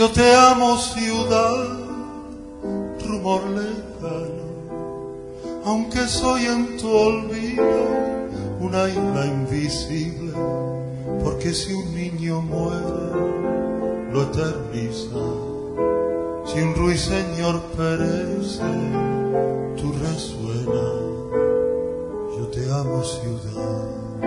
Yo te amo, ciudad, rumor lejano, aunque soy en tu olvido una isla invisible, porque si un niño muere, lo eterniza. Si un ruiseñor perece, tú resuena. Yo te amo, ciudad.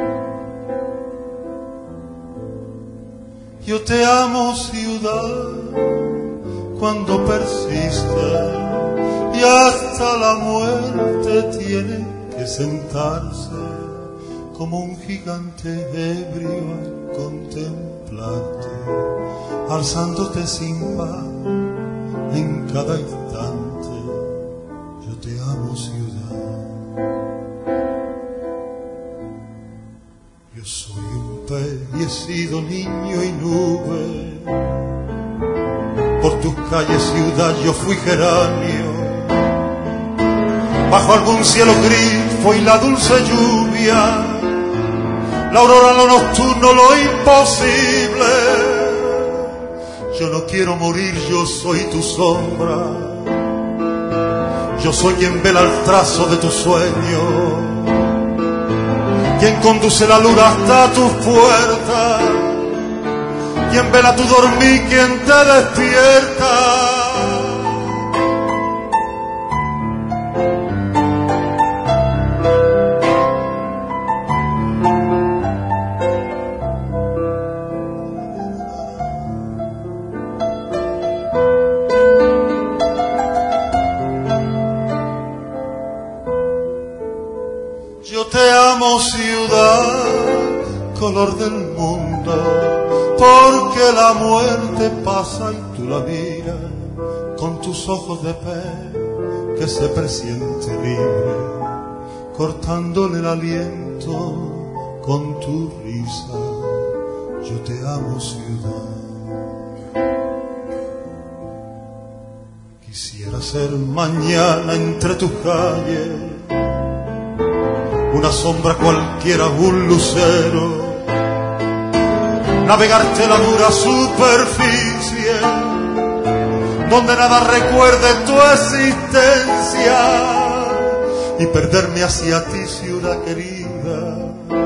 Yo te amo, ciudad, cuando persiste y hasta la muerte tiene que sentarse como un gigante ebrio al contemplarte, alzándote sin par en cada instante. Yo te amo, ciudad. Yo soy un pellecido niño y nube, por tus calles, ciudad, yo fui geranio, bajo algún cielo grifo y la dulce lluvia, la aurora, lo nocturno, lo imposible. Yo no quiero morir, yo soy tu sombra, yo soy quien vela el trazo de tu sueño, quien conduce la luz hasta tu puerta, quien vela tu dormir, quien te despierta. Yo te amo, ciudad, color del mundo, porque la muerte pasa y tú la miras con tus ojos de pez que se presiente libre, cortándole el aliento con tu risa. Yo te amo, ciudad. Quisiera ser mañana entre tus calles una sombra cualquiera, un lucero, navegarte la dura superficie, donde nada recuerde tu existencia, y perderme hacia ti, ciudad querida,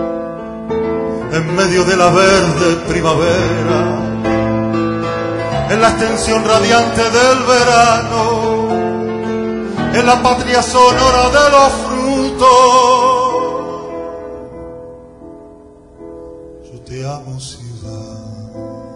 en medio de la verde primavera, en la extensión radiante del verano, en la patria sonora de los frutos. Yo te amo, ciudad.